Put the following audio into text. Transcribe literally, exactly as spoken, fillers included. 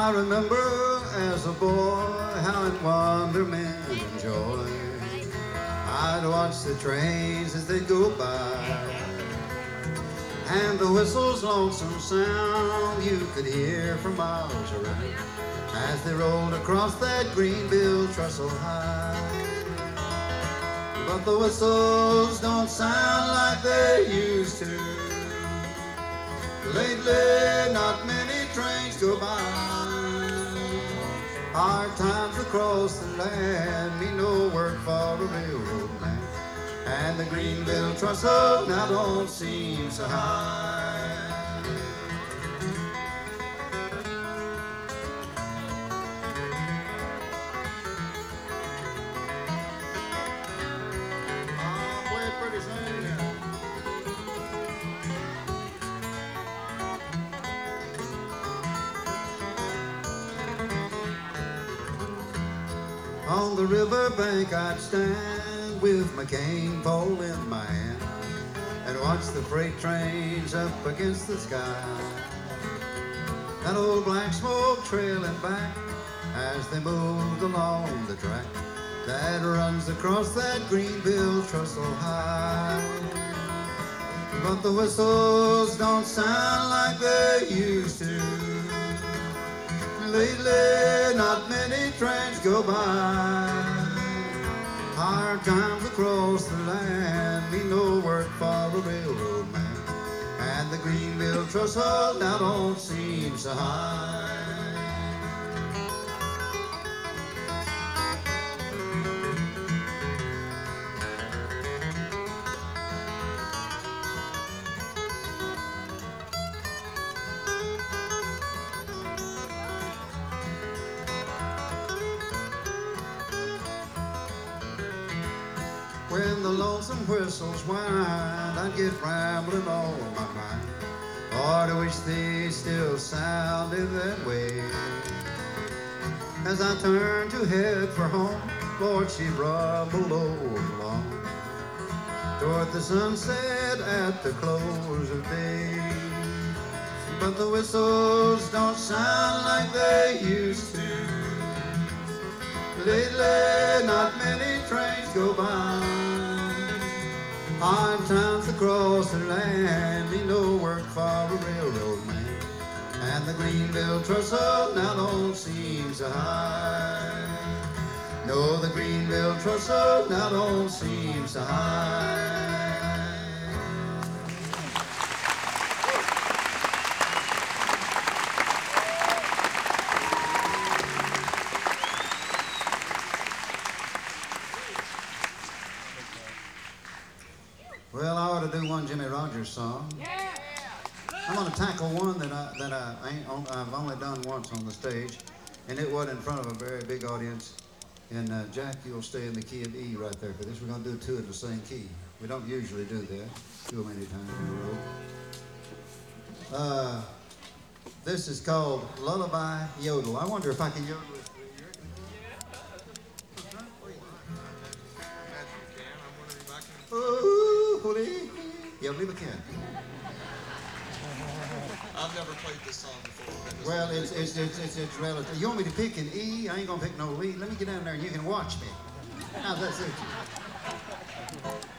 I remember as a boy how in wonderment and joy I'd watch the trains as they go by, and the whistle's lonesome sound you could hear from miles around as they rolled across that Greenville trestle high. But the whistles don't sound like they used to. Lately, not many trains go by. Hard times across the land mean no work for a railroad man, and the Greenville trestle now don't seem so high. Oh, play it pretty soon now. On the riverbank I'd stand with my cane pole in my hand and watch the freight trains up against the sky. That old black smoke trailing back as they moved along the track that runs across that Greenville trestle high. But the whistles don't sound like they used to. Lately, not many trains go by. Hard times across the land mean no work for a railroad man, and the Greenville trestle now don't seem so high. When the lonesome whistles whine, I'd get rambling on my mind. Lord, I wish they still sounded that way. As I turned to head for home, Lord, she rumbled along toward the sunset at the close of day. But the whistles don't sound like they used to. Lately, not many trains go by. Hard times across the land mean no work for a railroad man, and the Greenville trestle now don't seem so high. No, the Greenville trestle now don't seem so high. Well, I ought to do one Jimmy Rogers song. Yeah. I'm going to tackle one that I that I ain't on, I've only done once on the stage, and it was in front of a very big audience. And uh, Jack, you'll stay in the key of E right there for this. We're going to do two in the same key. We don't usually do that. Do them many times in a row. Uh, this is called Lullaby Yodel. I wonder if I can yodel this. Ooh, holy. Yeah, leave a can. I've never played this song before. Well, it's it's it's it's, it's relative. You want me to pick an E? I ain't gonna pick no lead. Let me get down there and you can watch me. How's that suit you?